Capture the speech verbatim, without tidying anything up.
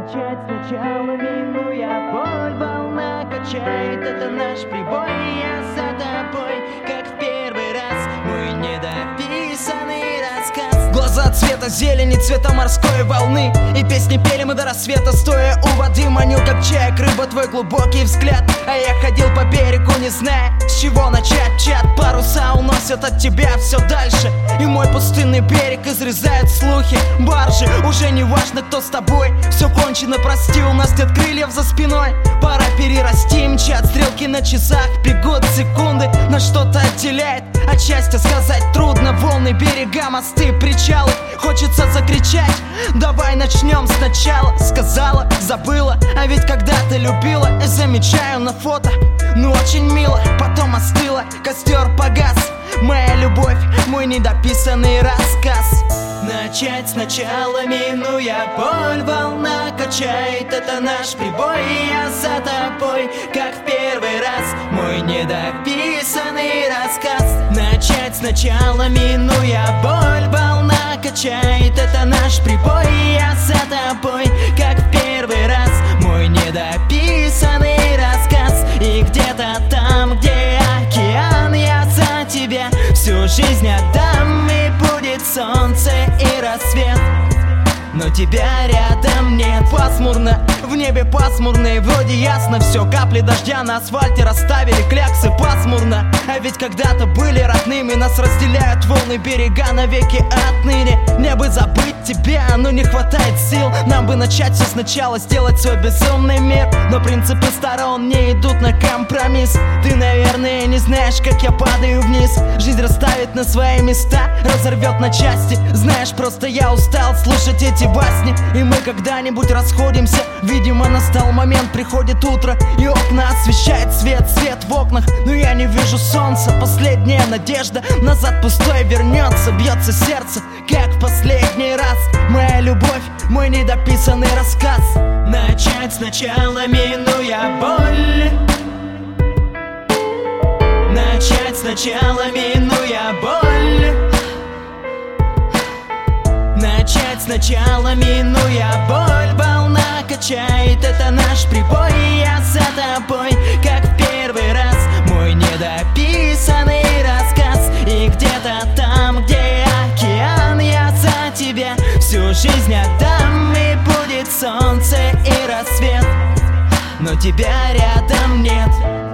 Начать сначала, минуя боль, волна качает, это наш прибой. Я за тобой, как в первый раз, мой недописанный рассказ. Глаза цвета зелени, цвета морской волны, и песни пели мы до рассвета, стоя у воды. Манил как чаек, рыба, твой глубокий взгляд. А я ходил по берегу, не зная, с чего начать. Чат паруса уносят от тебя все дальше, и мой пустынный берег изрезает слухи. Баржи, уже не важно, кто с тобой. Все кончено, прости, у нас нет крыльев за спиной. Пора перерасти, мчат стрелки на часах, бегут секунды, но что-то отделяет от счастья сказать трудно. Волны, берега, мосты, причалы, хочется закричать: давай начнем сначала. Сказала, забыла, а ведь когда-то любила. И замечаю на фото, ну очень мило. Потом остыла, костер погас. Моя любовь, мой недописанный рассказ. Начать сначала, минуя боль, волна качает, это наш прибой. Я за тобой, как в первый раз, мой недописанный рассказ. Начать сначала, минуя боль, волна качает, это наш прибой. Я за тобой, как в первый раз, мой недописанный рассказ. И где-то там, где океан, я за тебя всю жизнь отдам. И будет солнце и рассвет, но тебя рядом нет. Пасмурно, в небе пасмурно, и вроде ясно все. Капли дождя на асфальте расставили кляксы. Пасмурно, а ведь когда-то были родными. Нас разделяют волны, берега навеки отныне. Мне бы забыть тебя, но не хватает сил. Нам бы начать все сначала, сделать свой безумный мир. Но принципы сторон не идут на компромисс. Ты, наверное, не знаешь, как я падаю вниз. Жизнь расставит на свои места, разорвет на части. Знаешь, просто я устал слушать эти басни, и мы когда-нибудь расходимся. Видимо, настал момент, приходит утро, и окна освещает свет, свет в окнах. Но я не вижу солнца, последняя надежда. Назад пустой вернется, бьется сердце, как в последний раз. Моя любовь, мой недописанный рассказ. Начать сначала, минуя боль. Начать сначала, минуя боль. Начать сначала, минуя боль, волна качает, это наш прибой. Я за тобой, как в первый раз, мой недописанный рассказ. И где-то там, где океан, я за тебя всю жизнь отдам. И будет солнце и рассвет, но тебя рядом нет.